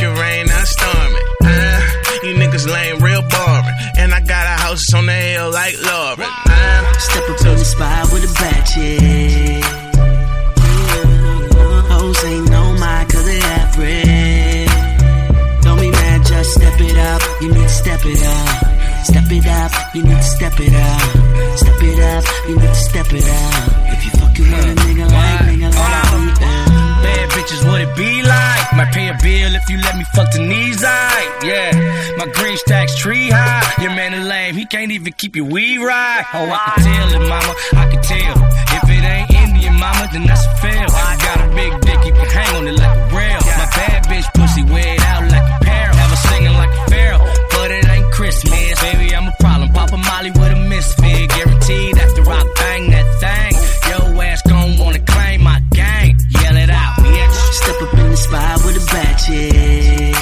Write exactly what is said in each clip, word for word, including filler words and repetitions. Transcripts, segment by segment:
it rain, I storm it. Uh, you niggas lame, real boring. And I got a house on the hill like Lauren. Uh, Step up in the spot with a bad chick. Hoes ain't no mind cause they average. Don't be mad, just step it up. You need to step it up. Step it up, you need to step it up. Step it up, you need to step it up. If you fucking with a nigga like, nigga like me, uh. Bad bitches, what it be like? Might pay a bill if you let me fuck the knees out. Yeah, my green stacks tree high. Your man is lame, he can't even keep your weed right. Oh, I can tell it, mama, I can tell. If it ain't Indian, mama, then that's a fail. I got a big dick, you can hang on it like a rail. My bad bitch pussy weighed out like a parrot. Have her singing like a pharaoh, but it ain't Christmas. Baby, I'm a problem. Pop a molly with a misfit. Guaranteed after I bang that thing, your ass gon' wanna claim my gang. Yell it out, bitch. Step up in the spot with a bad chick.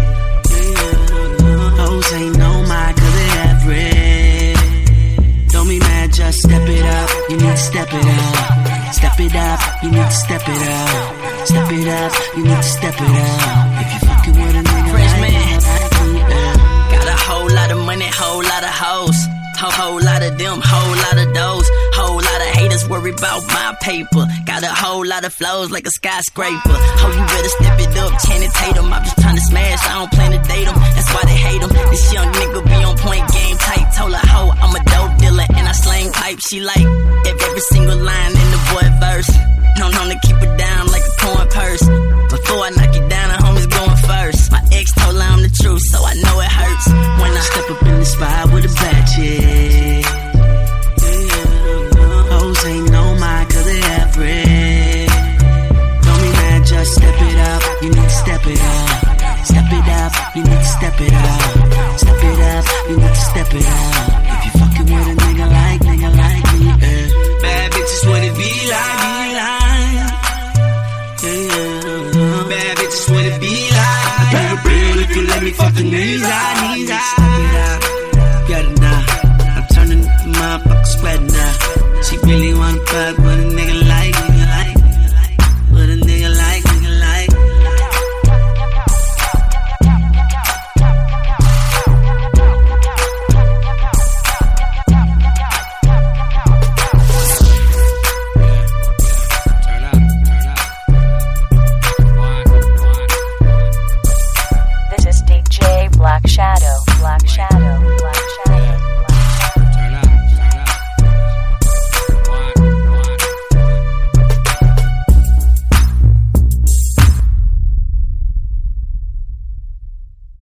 Hoes ain't no mind cause they average. Don't be mad, just step it up. You need to step it up. Step it up, you need to step it up. Step it up, you need to step it up. If you fucking with a nigga Fresh like man. me, uh. Got a whole lot of money, whole lot of hoes. Whole, whole lot of them, whole lot of those. Whole lot of haters worry about my paper. Got a whole lot of flows like a skyscraper. Oh, you better step it up, Channing Tatum. I'm just trying to smash, I don't plan to date them. That's why they hate them. This young nigga be on point, game tight. Told her, ho, I'm a dope dealer and I slang pipe. She like every single line in the boy verse. Known on to keep it down like a coin purse. Before I knock it down, the homies going first. My ex told her I'm the truth, so I know it hurts. When I Step up in the spot with a bad chick. Hoes ain't no mind cause they average. Don't be mad, just step it up. You need to step it up. Step it up, you need to step it up. Step it up, you need to step it up. If you fucking with a nigga like, nigga like me, uh. Bad bitches, what it be like? Yeah. Bad bitches, what it be like? I pay a bill if you let me fuck the knees out, knees out. Step it up, get it now. I'm turning my pockets sweat now. She really wanna fuck with